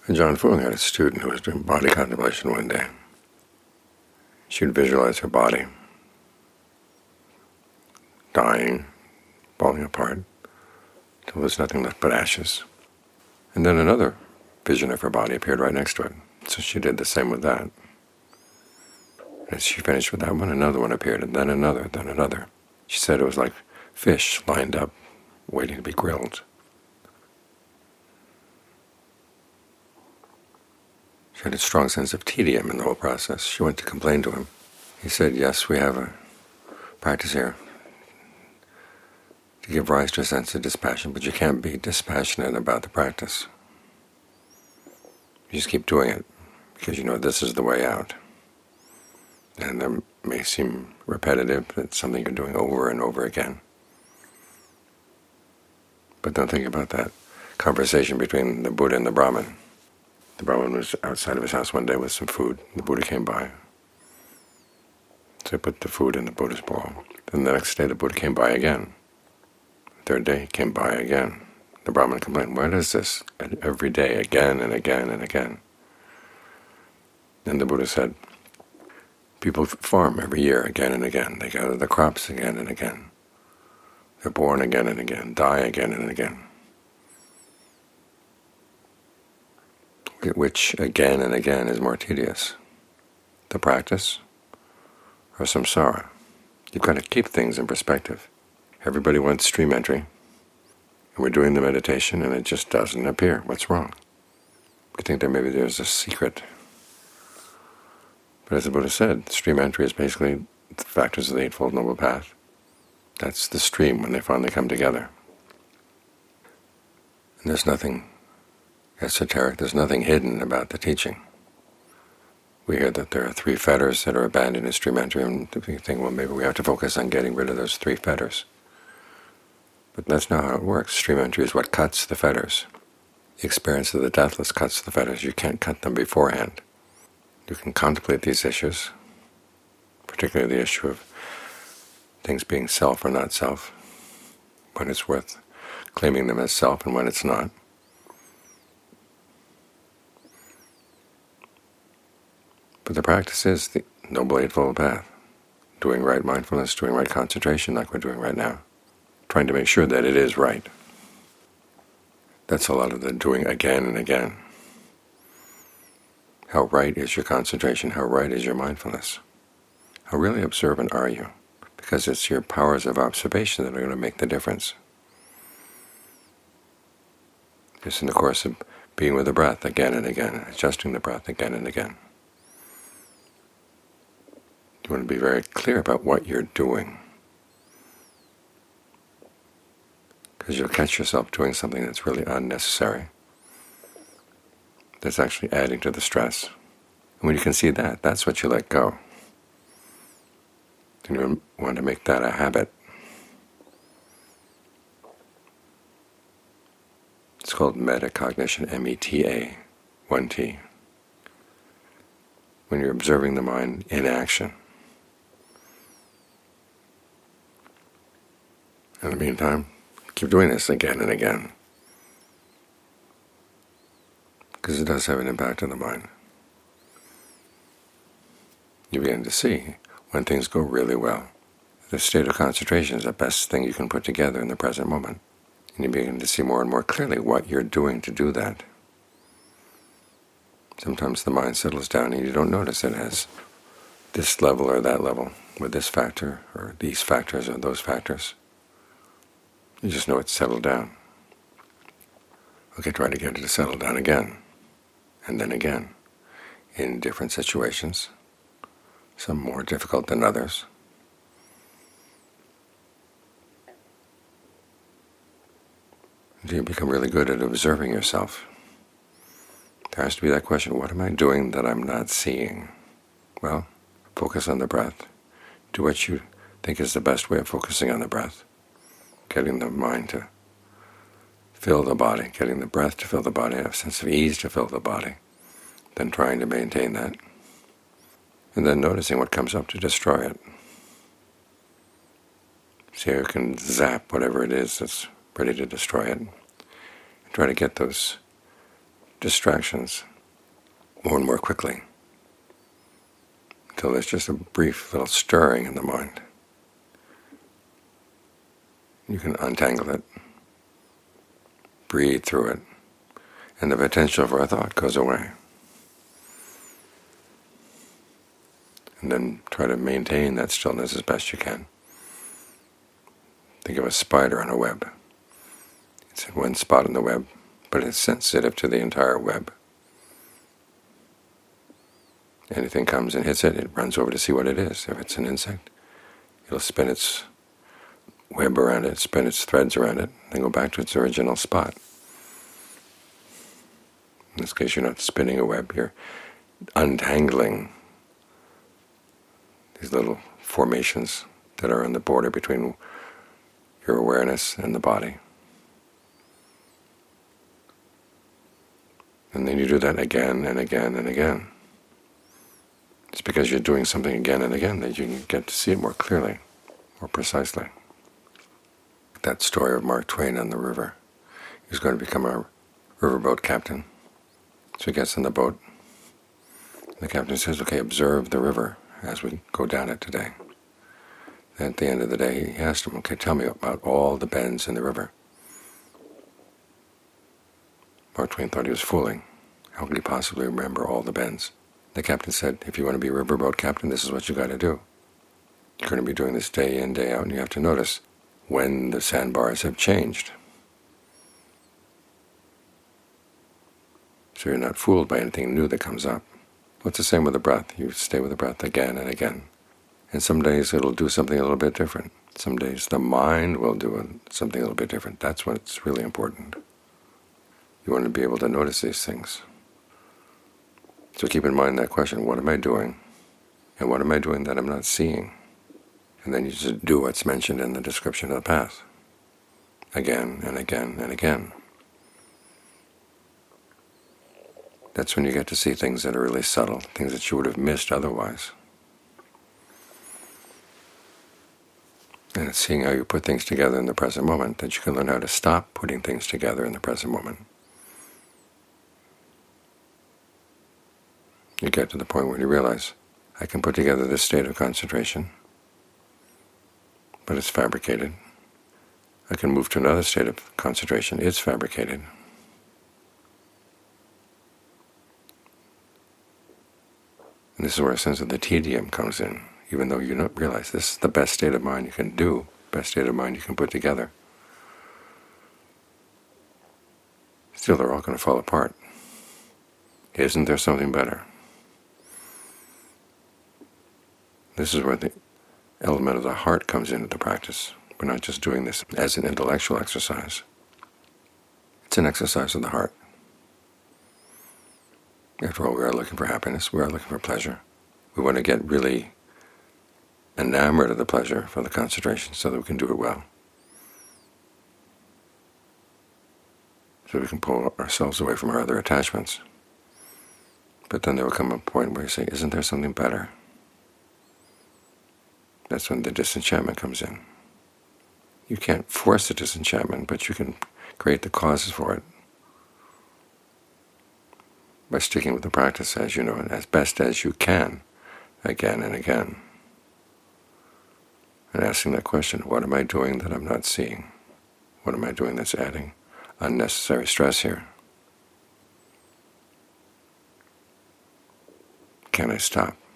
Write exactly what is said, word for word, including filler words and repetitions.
John Fung had a student who was doing body contemplation one day. She would visualize her body dying, falling apart, until there was nothing left but ashes. And then another vision of her body appeared right next to it. So she did the same with that. As she finished with that one, another one appeared, and then another, then another. She said it was like fish lined up, waiting to be grilled. She had a strong sense of tedium in the whole process. She went to complain to him. He said, yes, we have a practice here to give rise to a sense of dispassion, but you can't be dispassionate about the practice. You just keep doing it because you know this is the way out. And that may seem repetitive, but it's something you're doing over and over again. But don't think about that conversation between the Buddha and the Brahmin. The Brahmin was outside of his house one day with some food. The Buddha came by. So he put the food in the Buddha's bowl. Then the next day the Buddha came by again. The third day he came by again. The Brahmin complained, "What is this? Every day, again and again and again." Then the Buddha said, people farm every year again and again. They gather the crops again and again. They're born again and again, die again and again. Which again and again is more tedious? The practice or samsara? You've got to keep things in perspective. Everybody wants stream entry, and we're doing the meditation and it just doesn't appear. What's wrong? We think that maybe there's a secret. But as the Buddha said, stream entry is basically the factors of the Eightfold Noble Path. That's the stream when they finally come together. And there's nothing esoteric, there's nothing hidden about the teaching. We hear that there are three fetters that are abandoned in stream entry, and we think, well, maybe we have to focus on getting rid of those three fetters. But that's not how it works. Stream entry is what cuts the fetters. The experience of the deathless cuts the fetters. You can't cut them beforehand. You can contemplate these issues, particularly the issue of things being self or not self, when it's worth claiming them as self and when it's not. But the practice is the Noble Eightfold Path, doing right mindfulness, doing right concentration like we're doing right now, trying to make sure that it is right. That's a lot of the doing again and again. How right is your concentration? How right is your mindfulness? How really observant are you? Because it's your powers of observation that are going to make the difference. Just in the course of being with the breath again and again, adjusting the breath again and again. You want to be very clear about what you're doing, because you'll catch yourself doing something that's really unnecessary, that's actually adding to the stress. And when you can see that, that's what you let go. And you want to make that a habit. It's called metacognition, M E T A, one T. When you're observing the mind in action. In the meantime, keep doing this again and again, because it does have an impact on the mind. You begin to see when things go really well. The state of concentration is the best thing you can put together in the present moment. And you begin to see more and more clearly what you're doing to do that. Sometimes the mind settles down and you don't notice it as this level or that level, with this factor or these factors or those factors. You just know it's settled down. Okay, try to get it to settle down again, and then again, in different situations, some more difficult than others. Until you become really good at observing yourself. There has to be that question, what am I doing that I'm not seeing? Well, focus on the breath. Do what you think is the best way of focusing on the breath. Getting the mind to fill the body, getting the breath to fill the body, a sense of ease to fill the body, then trying to maintain that. And then noticing what comes up to destroy it. See how you can zap whatever it is that's ready to destroy it. And try to get those distractions more and more quickly, until there's just a brief little stirring in the mind. You can untangle it, breathe through it, and the potential for a thought goes away. And then try to maintain that stillness as best you can. Think of a spider on a web. It's in one spot on the web, but it's sensitive to the entire web. Anything comes and hits it, it runs over to see what it is. If it's an insect, it'll spin its web around it, spin its threads around it, then go back to its original spot. In this case, you're not spinning a web, you're untangling these little formations that are on the border between your awareness and the body. And then you do that again and again and again. It's because you're doing something again and again that you can get to see it more clearly, more precisely. That story of Mark Twain on the river. He was going to become a riverboat captain. So he gets on the boat. The captain says, okay, observe the river as we go down it today. And at the end of the day, he asked him, okay, tell me about all the bends in the river. Mark Twain thought he was fooling. How could he possibly remember all the bends? The captain said, if you want to be a riverboat captain, this is what you got to do. You're going to be doing this day in, day out, and you have to notice when the sandbars have changed. So you're not fooled by anything new that comes up. Well, it's the same with the breath. You stay with the breath again and again. And some days it'll do something a little bit different. Some days the mind will do something a little bit different. That's when it's really important. You want to be able to notice these things. So keep in mind that question, what am I doing? And what am I doing that I'm not seeing? And then you just do what's mentioned in the description of the path. Again and again and again. That's when you get to see things that are really subtle, things that you would have missed otherwise. And it's seeing how you put things together in the present moment that you can learn how to stop putting things together in the present moment. You get to the point where you realize, I can put together this state of concentration, but it's fabricated. I can move to another state of concentration, it's fabricated. And this is where a sense of the tedium comes in, even though you don't realize this is the best state of mind you can do, best state of mind you can put together. Still, they're all going to fall apart. Isn't there something better? This is where the element of the heart comes into the practice. We're not just doing this as an intellectual exercise. It's an exercise of the heart. After all, we are looking for happiness, we are looking for pleasure. We want to get really enamored of the pleasure for the concentration so that we can do it well. So we can pull ourselves away from our other attachments. But then there will come a point where you say, isn't there something better? That's when the disenchantment comes in. You can't force the disenchantment, but you can create the causes for it by sticking with the practice as you know it, as best as you can, again and again. And asking that question, what am I doing that I'm not seeing? What am I doing that's adding unnecessary stress here? Can I stop?